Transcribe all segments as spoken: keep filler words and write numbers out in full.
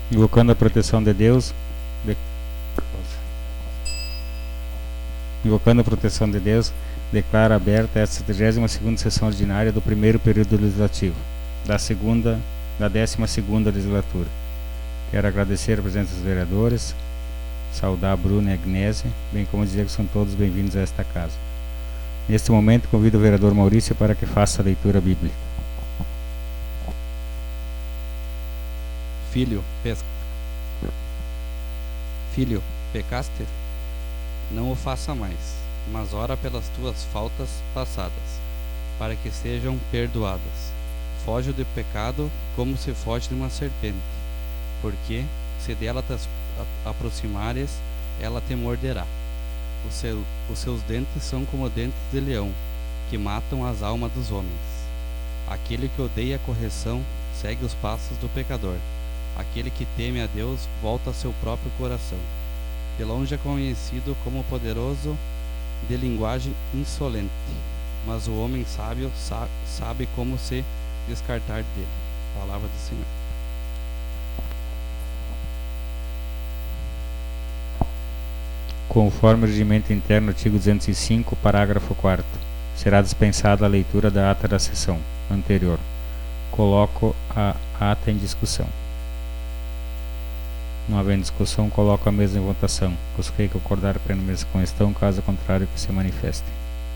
Invocando a proteção de Deus, de... invocando a proteção de Deus, declara aberta esta trigésima segunda sessão ordinária do primeiro período legislativo, da segunda, da décima segunda legislatura. Quero agradecer a presença dos vereadores, saudar a Bruna e a Agnésia, bem como dizer que são todos bem-vindos a esta casa. Neste momento, convido o vereador Maurício para que faça a leitura bíblica. Filho, pesca. Filho, pecaste? Não o faça mais, mas ora pelas tuas faltas passadas, para que sejam perdoadas. Foge do pecado como se foge de uma serpente, porque, se dela te aproximares, ela te morderá. O seu, os seus dentes são como dentes de leão, que matam as almas dos homens. Aquele que odeia a correção segue os passos do pecador. Aquele que teme a Deus volta a seu próprio coração. De longe é conhecido como poderoso de linguagem insolente, mas o homem sábio sa sabe como se descartar dele. Palavra do Senhor. Conforme o regimento interno, artigo duzentos e cinco, parágrafo quarto, será dispensada a leitura da ata da sessão anterior. Coloco a ata em discussão. Não havendo discussão, coloco a mesa em votação. Os que concordar plenamente com a questão, caso contrário, que se manifestem.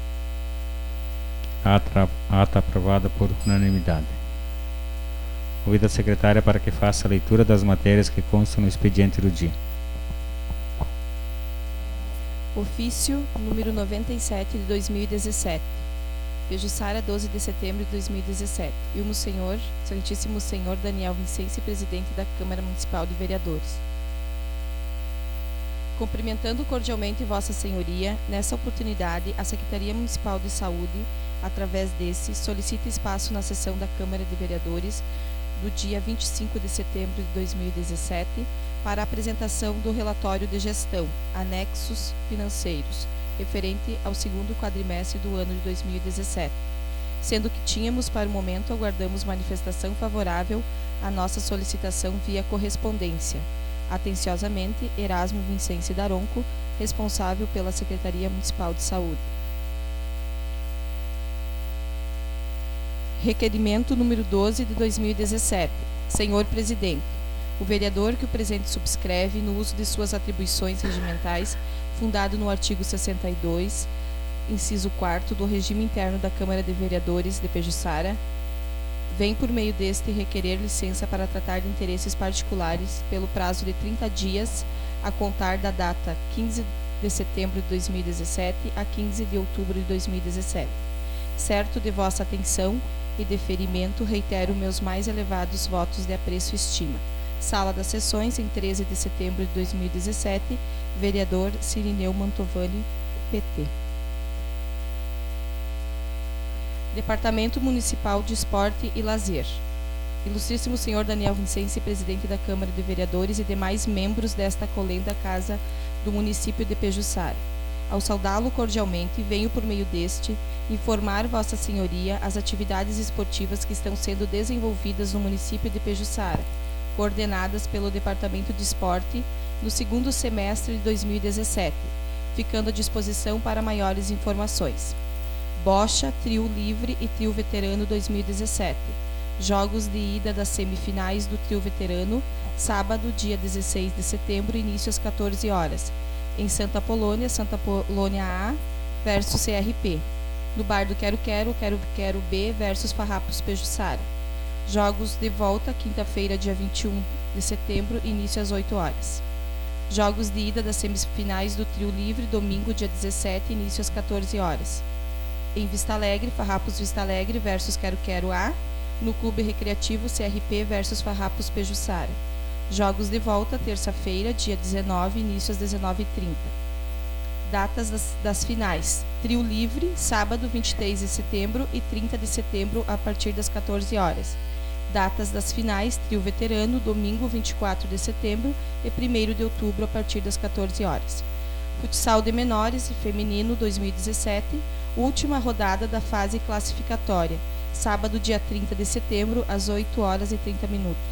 Ata, ata aprovada por unanimidade. Convido a secretária para que faça a leitura das matérias que constam no expediente do dia. Ofício número noventa e sete de dois mil e dezessete. Pejuçara, doze de setembro de dois mil e dezessete. Ilmo Senhor, Santíssimo Senhor Daniel Vincense, presidente da Câmara Municipal de Vereadores. Cumprimentando cordialmente Vossa Senhoria, nessa oportunidade, a Secretaria Municipal de Saúde, através desse, solicita espaço na sessão da Câmara de Vereadores do dia vinte e cinco de setembro de dois mil e dezessete para a apresentação do relatório de gestão, anexos financeiros, referente ao segundo quadrimestre do ano de dois mil e dezessete, sendo que tínhamos, para o momento, aguardamos manifestação favorável à nossa solicitação via correspondência. Atenciosamente, Erasmo Vincense Daronco, responsável pela Secretaria Municipal de Saúde. Requerimento número doze de dois mil e dezessete. Senhor Presidente, o vereador que o presente subscreve, no uso de suas atribuições regimentais, fundado no artigo sessenta e dois, inciso quarto do regime interno da Câmara de Vereadores de Pejuçara, vem por meio deste requerer licença para tratar de interesses particulares pelo prazo de trinta dias, a contar da data quinze de setembro de dois mil e dezessete a quinze de outubro de dois mil e dezessete. Certo de vossa atenção e deferimento, reitero meus mais elevados votos de apreço e estima. Sala das Sessões, em treze de setembro de dois mil e dezessete, vereador Cirineu Mantovani, P T. Departamento Municipal de Esporte e Lazer. Ilustríssimo senhor Daniel Vincense, presidente da Câmara de Vereadores e demais membros desta acolhenda casa do município de Pejuçara. Ao saudá-lo cordialmente, venho por meio deste informar Vossa Senhoria as atividades esportivas que estão sendo desenvolvidas no município de Pejuçara, coordenadas pelo Departamento de Esporte no segundo semestre de dois mil e dezessete, ficando à disposição para maiores informações. Bocha, Trio Livre e Trio Veterano dois mil e dezessete. Jogos de ida das semifinais do Trio Veterano, sábado, dia dezesseis de setembro, início às quatorze horas. Em Santa Polônia, Santa Polônia A versus C R P. No bar do Quero Quero, Quero Quero B versus Farrapos Pejuçara. Jogos de volta, quinta-feira, dia vinte e um de setembro, início às oito horas. Jogos de ida das semifinais do Trio Livre, domingo, dia dezessete, início às quatorze horas. Em Vista Alegre, Farrapos Vista Alegre versus Quero Quero A. No Clube Recreativo C R P versus Farrapos Pejuçara. Jogos de volta, terça-feira, dia dezenove, início às dezenove e trinta. Datas das, das finais. Trio Livre, sábado, vinte e três de setembro e trinta de setembro, a partir das quatorze horas. Datas das finais. Trio Veterano, domingo, vinte e quatro de setembro e primeiro de outubro, a partir das quatorze horas. Futsal de Menores e Feminino dois mil e dezessete, última rodada da fase classificatória. Sábado, dia trinta de setembro, às oito horas e trinta minutos.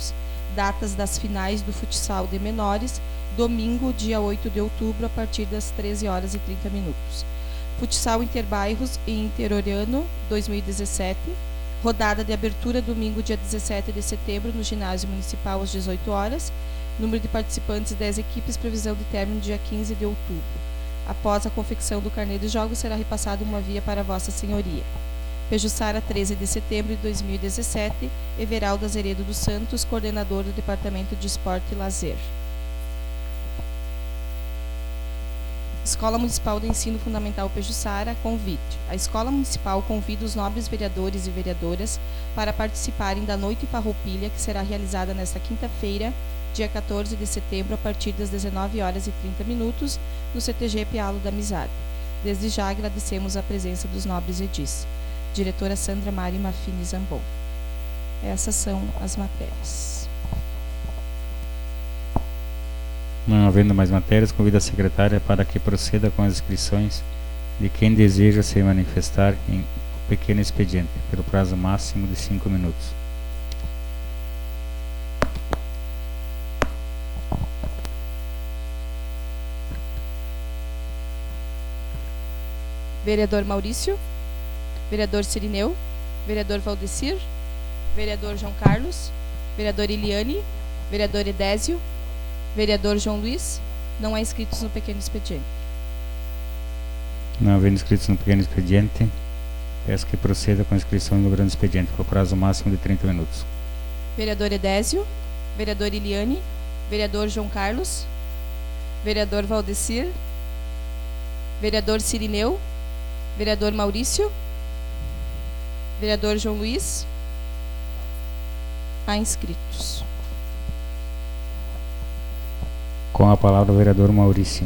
datas das finais do futsal de menores, domingo, dia oito de outubro, a partir das treze horas e trinta minutos. Futsal Interbairros e Interoriano dois mil e dezessete, rodada de abertura domingo, dia dezessete de setembro, no ginásio municipal às dezoito horas. Número de participantes dez equipes, previsão de término dia quinze de outubro. Após a confecção do carnê de jogos, será repassada uma via para Vossa Senhoria. Pejuçara, treze de setembro de dois mil e dezessete, Everaldo Azeredo dos Santos, coordenador do Departamento de Esporte e Lazer. Escola Municipal de Ensino Fundamental Pejuçara, convite. A Escola Municipal convida os nobres vereadores e vereadoras para participarem da Noite Farroupilha, que será realizada nesta quinta-feira, dia quatorze de setembro, a partir das dezenove horas e trinta minutos, no C T G Pialo da Amizade. Desde já agradecemos a presença dos nobres edis. Diretora Sandra Mari Mafini Zambon. Essas são as matérias. Não havendo mais matérias, convido a secretária para que proceda com as inscrições de quem deseja se manifestar em pequeno expediente, pelo prazo máximo de cinco minutos. Vereador Maurício, vereador Cirineu, vereador Valdecir, vereador João Carlos, vereador Eliane, vereador Edésio, vereador João Luiz. Não há inscritos no pequeno expediente. Não havendo inscritos no pequeno expediente, peço que proceda com a inscrição no grande expediente, por prazo máximo de trinta minutos. Vereador Edésio, vereador Eliane, vereador João Carlos, vereador Valdecir, vereador Cirineu, vereador Maurício, vereador João Luiz. Há inscritos. Com a palavra o vereador Maurício.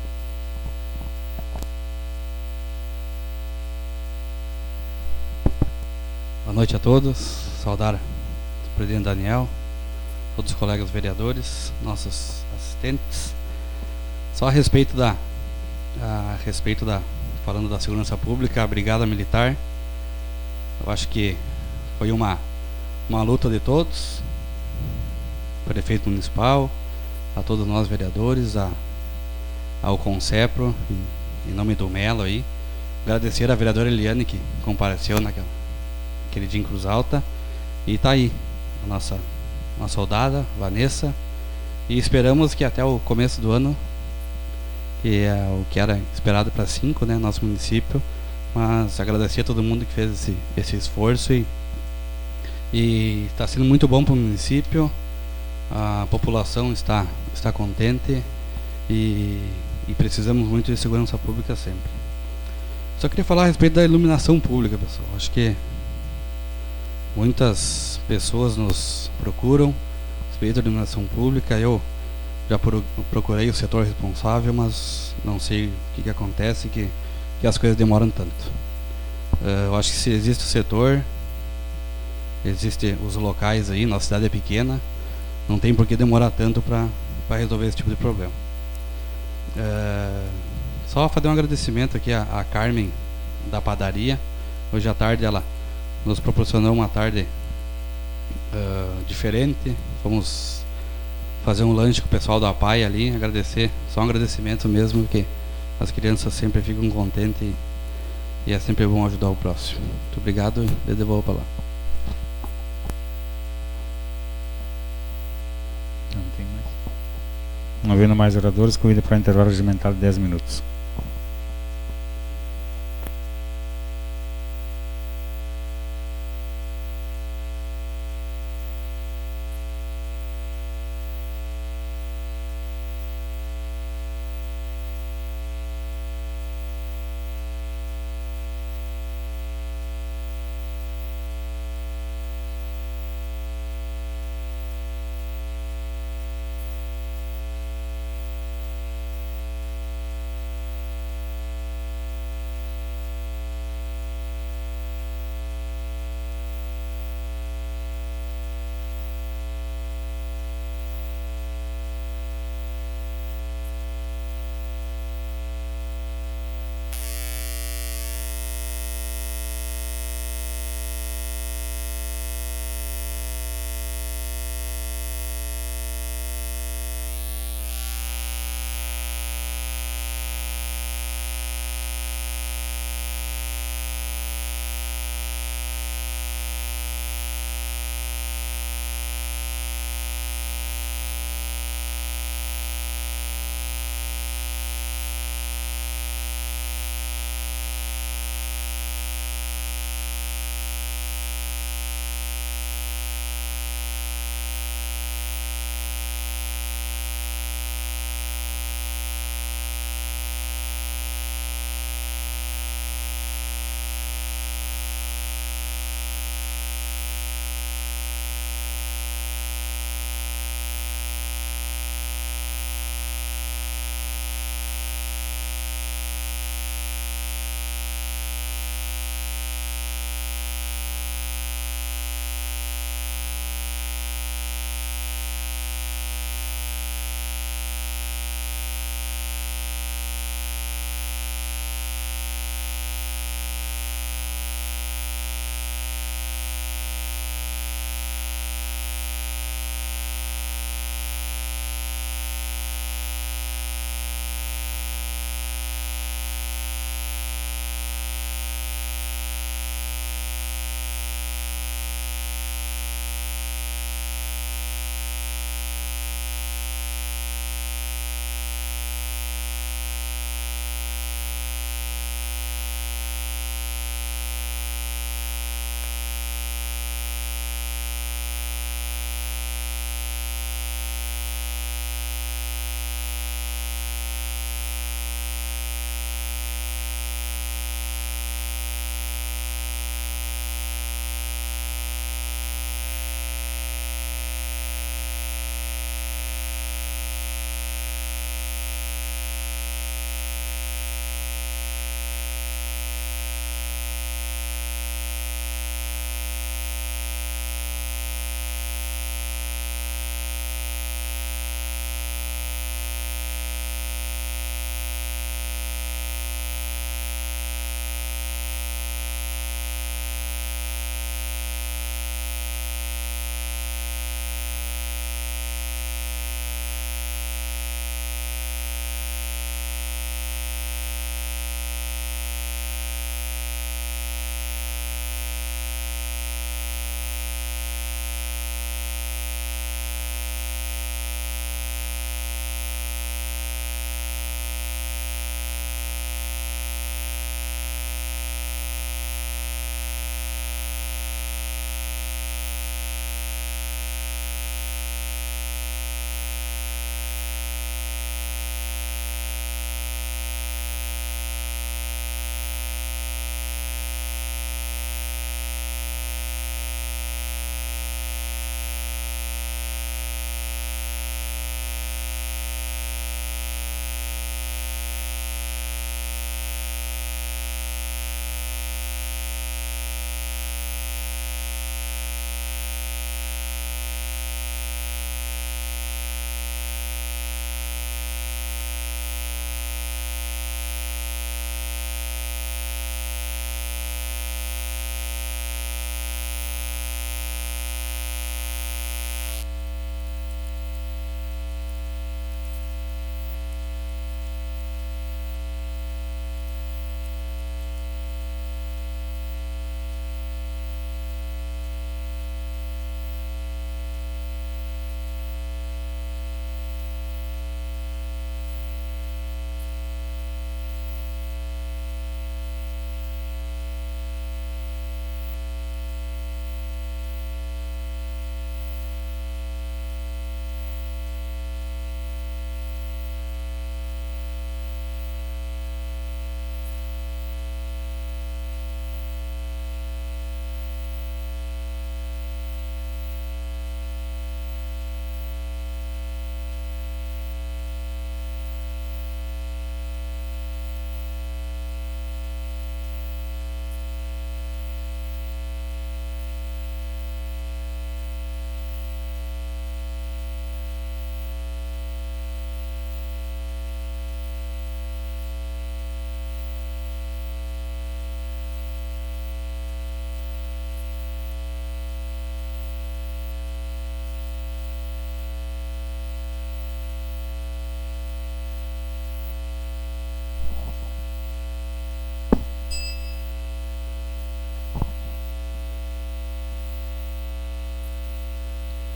Boa noite a todos. Saudar o presidente Daniel, todos os colegas vereadores, nossos assistentes. Só a respeito da a respeito da falando da segurança pública, a Brigada Militar, eu acho que foi uma uma luta de todos, prefeito municipal, a todos nós vereadores, a, ao Concepro, em, em nome do Melo aí, agradecer a vereadora Eliane que compareceu naquela, naquele dia em Cruz Alta, e tá aí a nossa, nossa soldada, Vanessa, e esperamos que até o começo do ano, que é o que era esperado para cinco, né, nosso município, mas agradecer a todo mundo que fez esse, esse esforço, e e está sendo muito bom para o município. A população está está contente e, e precisamos muito de segurança pública sempre. Só queria falar a respeito da iluminação pública, pessoal. Acho que muitas pessoas nos procuram a respeito da iluminação pública. Eu já pro, procurei o setor responsável, mas não sei o que, que acontece, que, que as coisas demoram tanto. Uh, eu acho que se existe o setor, existem os locais aí, nossa cidade é pequena, não tem por que demorar tanto para resolver esse tipo de problema. É, só fazer um agradecimento aqui à, à Carmen da padaria. Hoje à tarde ela nos proporcionou uma tarde uh, diferente. Fomos fazer um lanche com o pessoal da P A I ali, agradecer, só um agradecimento mesmo, porque as crianças sempre ficam contentes e, e é sempre bom ajudar o próximo. Muito obrigado e devolvo a palavra. Não havendo mais oradores, convido para o intervalo regimental de dez minutos.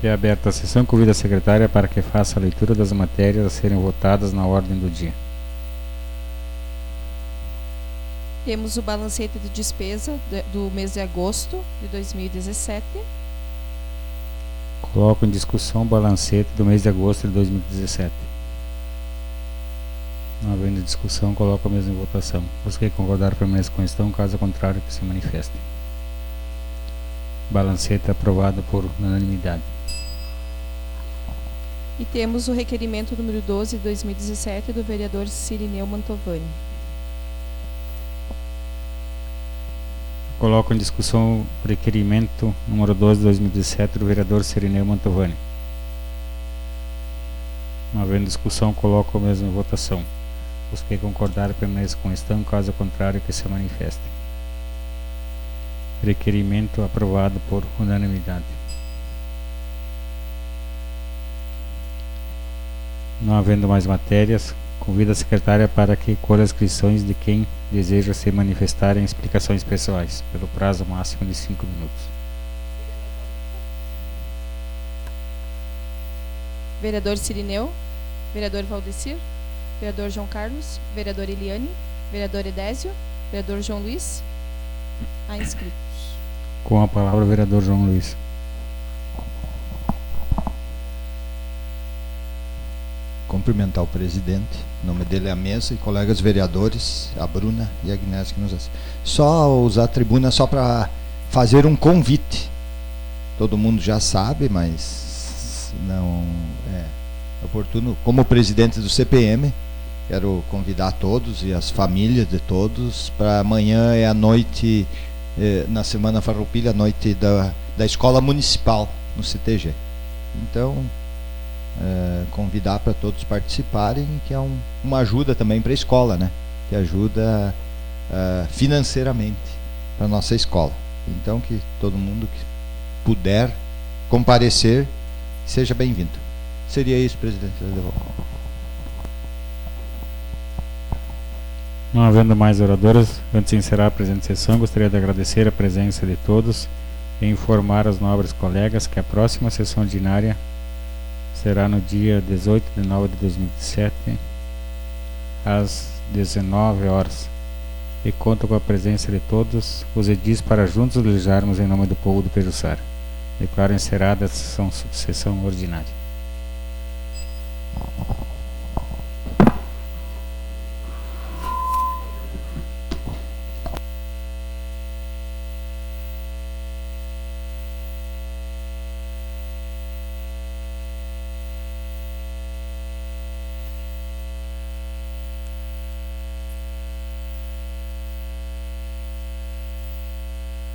É aberta a sessão. Convido a secretária para que faça a leitura das matérias a serem votadas na ordem do dia. Temos o balancete de despesa do mês de agosto de dois mil e dezessete. Coloco em discussão o balancete do mês de agosto de dois mil e dezessete. Não havendo discussão, coloco a mesma em votação. Os que concordar permaneçam com a questão, caso contrário que se manifestem. Balancete aprovado por unanimidade. E temos o requerimento número doze de dois mil e dezessete do vereador Cirineu Mantovani. Coloco em discussão o requerimento número doze de dois mil e dezessete do vereador Cirineu Mantovani. Não havendo discussão, coloco a mesma em votação. Os que concordar permaneçam com a questão, caso contrário que se manifestem. Requerimento aprovado por unanimidade. Não havendo mais matérias, convido a secretária para que colha as inscrições de quem deseja se manifestar em explicações pessoais, pelo prazo máximo de cinco minutos. Vereador Cirineu, vereador Valdecir, vereador João Carlos, vereador Eliane, vereador Edésio, vereador João Luiz. Há inscritos. Com a palavra o vereador João Luiz. Cumprimentar o presidente, em nome dele a mesa e colegas vereadores, a Bruna e a Agnès que nos assistem. Só usar a tribuna só para fazer um convite. Todo mundo já sabe, mas não é oportuno. Como presidente do C P M, quero convidar todos e as famílias de todos para amanhã é a noite, eh, na Semana Farroupilha, a noite da, da Escola Municipal, no C T G. Então, Uh, convidar para todos participarem, que é um, uma ajuda também para a escola, né? Que ajuda uh, financeiramente para a nossa escola. Então, que todo mundo que puder comparecer seja bem-vindo. Seria isso, presidente. Não havendo mais oradoras, antes de encerrar a presente sessão, gostaria de agradecer a presença de todos e informar aos nobres colegas que a próxima sessão ordinária será no dia dezoito de nove de dois mil e dezessete, às dezenove horas. E conto com a presença de todos os edis para juntos legislarmos em nome do povo do Pejuçara. Declaro encerrada a sessão, sessão ordinária.